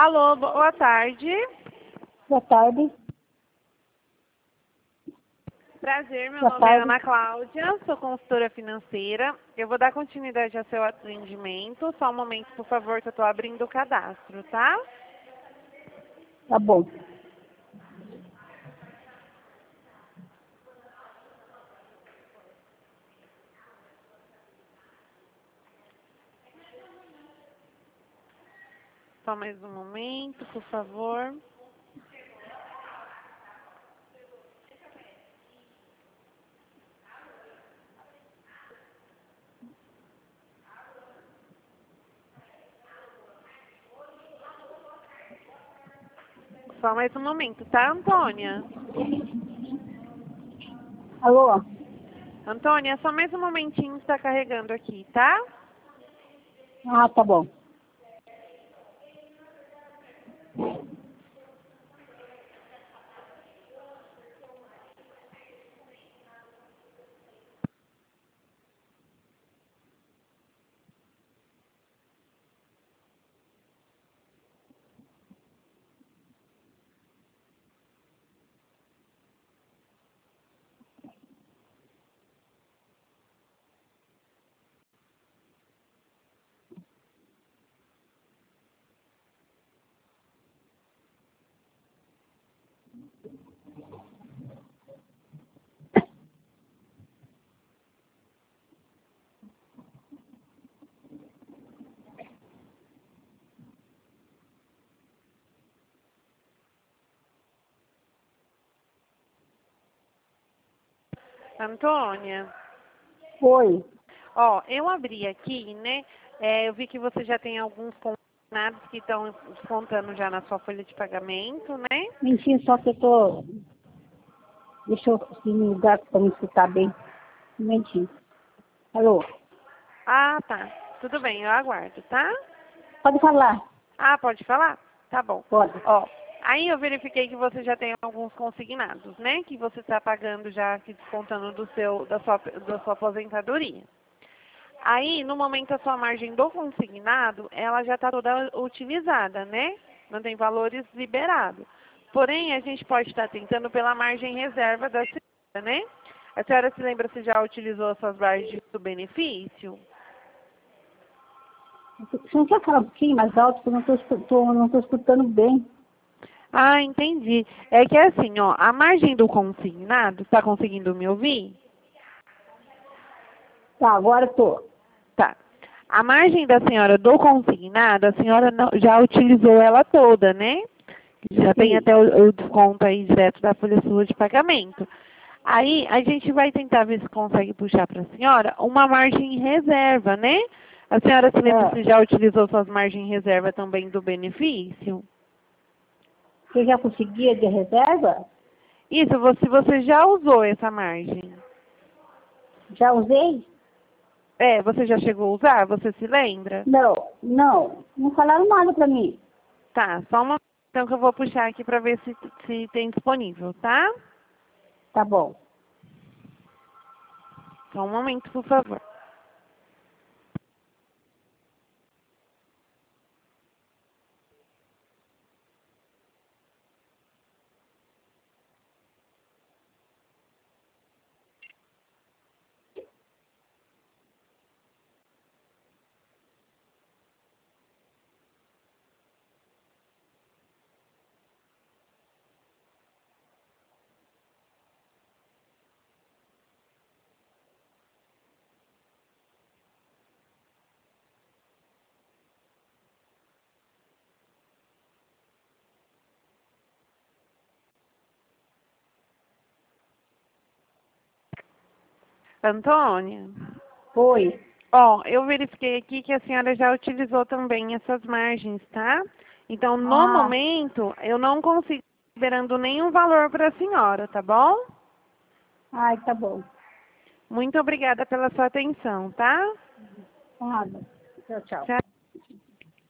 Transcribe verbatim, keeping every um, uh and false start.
Alô, boa tarde. Boa tarde. Prazer, meu Boa nome tarde. é Ana Cláudia, sou consultora financeira. Eu vou dar continuidade ao seu atendimento. Só um momento, por favor, que eu estou abrindo o cadastro, tá? Tá bom. Só mais um momento, por favor. Só mais um momento, tá, Antônia? Alô? Antônia, só mais um momentinho que está carregando aqui, tá? Ah, tá bom. Antônia, Oi. ó, eu abri aqui, né? É, eu vi que você já tem alguns consignados que estão descontando já na sua folha de pagamento, né? Mentira, só que eu tô... Deixa eu ir no lugar para me escutar bem. Um momentinho. Alô? Ah, tá. Tudo bem, eu aguardo, tá? Pode falar. Ah, pode falar? Tá bom. Pode. Ó, aí eu verifiquei que você já tem alguns consignados, né? Que você está pagando já, aqui descontando do seu, da, sua, da sua aposentadoria. Aí, no momento, a sua margem do consignado, ela já está toda utilizada, né? Não tem valores liberados. Porém, a gente pode estar tentando pela margem reserva da senhora, né? A senhora se lembra se já utilizou as suas margens do benefício? Você não quer falar um pouquinho mais alto? Porque eu não tô, escu- tô, não tô escutando bem. Ah, entendi. É que é assim, ó, a margem do consignado, está conseguindo me ouvir? Tá, agora eu tô. Tá. A margem da senhora do consignado, a senhora não- já utilizou ela toda, né? Já tem Sim. até o, o desconto aí direto da folha sua de pagamento. Aí a gente vai tentar ver se consegue puxar para a senhora uma margem em reserva, né? A senhora se lembra É. se já utilizou suas margens em reserva também do benefício? Você já conseguia de reserva? Isso, vo- se você já usou essa margem. Já usei? É, você já chegou a usar? Você se lembra? Não, não. Não falaram nada pra mim. Tá, só uma então que eu vou puxar aqui para ver se, se tem disponível, tá? Tá bom. Só um momento, por favor. Antônia, Oi. ó, eu verifiquei aqui que a senhora já utilizou também essas margens, tá? Então, no Ah, momento, eu não consigo liberando nenhum valor para a senhora, tá bom? ai, tá bom. Muito obrigada pela sua atenção, tá? Nada. Tchau, tchau. Tchau.